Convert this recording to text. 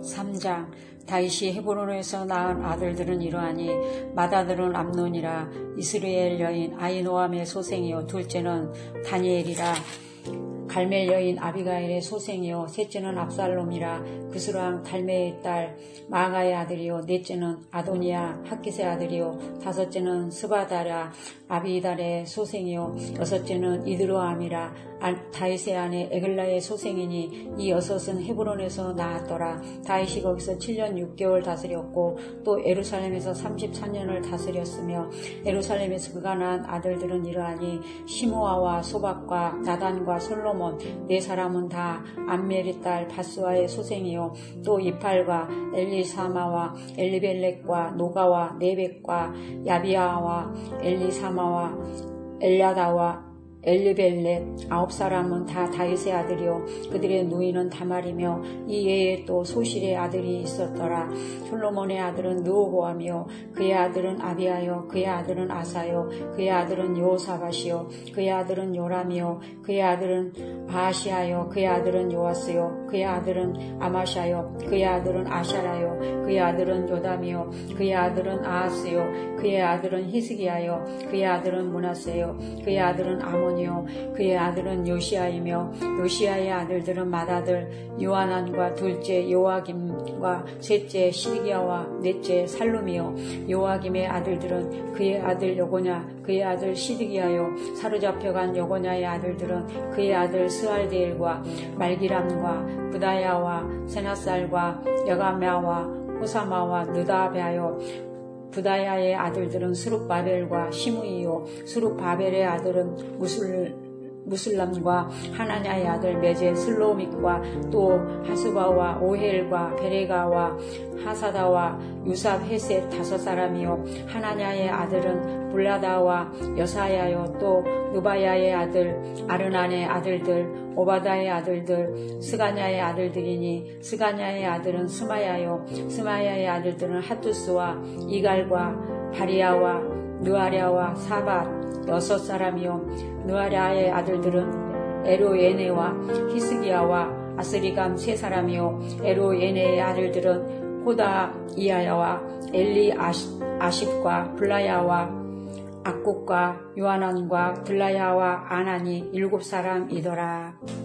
3장. 다윗이 헤브론에서 낳은 아들들은 이러하니 맏아들은 암논이라 이스라엘 여인 아히노암의 소생이요 둘째는 다니엘이라 갈멜 여인 아비가일의 소생이요 셋째는 압살롬이라 그스랑 달메의 딸 마아가의 아들이요 넷째는 아도니아 학깃의 아들이요 다섯째는 스바다라 아비달의 소생이요 여섯째는 이드로암이라 다윗의 아내 에글라의 소생이니 이 여섯은 헤브론에서 낳았더라. 다윗이 거기서 7년 6개월 다스렸고 또 예루살렘에서 33년을 다스렸으며 예루살렘에서 그가 낳은 아들들은 이러하니 시므아와 소박과 나단과 솔로몬 네 사람은 다 암멜의 딸 바스와의 소생이요 또 이팔과 엘리사마와 엘리벨렉과 노가와 네벡과 야비아와 엘리사마와 엘야다와 엘리벨렛 9사람은 다 다윗의 아들이요 그들의 누이는 다말이며 이 외에 또 소실의 아들이 있었더라. 솔로몬의 아들은 르호보암이요 그의 아들은 아비아요 그의 아들은 아사요 그의 아들은 여호사밧이요 그의 아들은 요람이요 그의 아들은 아하시아요 그의 아들은 요아스요 그의 아들은 아마샤요 그의 아들은 아샤라요 그의 아들은 요담이요 그의 아들은 아하스요 그의 아들은 히스기야요 그의 아들은 므낫세요 그의 아들은 아몬 그의 아들은 요시아이며 요시아의 아들들은 맏아들 요하난과 둘째 요아김과 셋째 시드기야와 넷째 살룸이요 요아김의 아들들은 그의 아들 여고냐 그의 아들 시드기야요 사로잡혀간 여고냐의 아들들은 그의 아들 스알디엘과 말기람과 부다야와 세나살과 여가메아와 호사마와 느다베아요 부다야의 아들들은 수룹바벨과 시므이요 수룹바벨의 아들은 무술람과 하나냐의 아들 메제 슬로믹과 또 하수바와 오헬과 베레가와 하사다와 유삽 헤셋 5사람이요 하나냐의 아들은 불라다와 여사야요 또 누바야의 아들 아르난의 아들들 오바다의 아들들 스가냐의 아들들이니 스가냐의 아들은 스마야요 스마야의 아들들은 하투스와 이갈과 바리아와 느아랴와 사밧 6사람이요 느아랴의 아들들은 에로예네와 히스기야와 아스리감 3사람이요 에로예네의 아들들은 호다이야와 엘리 아십과 블라야와 악국과 요하난과 블라야와 아난이 7사람이더라.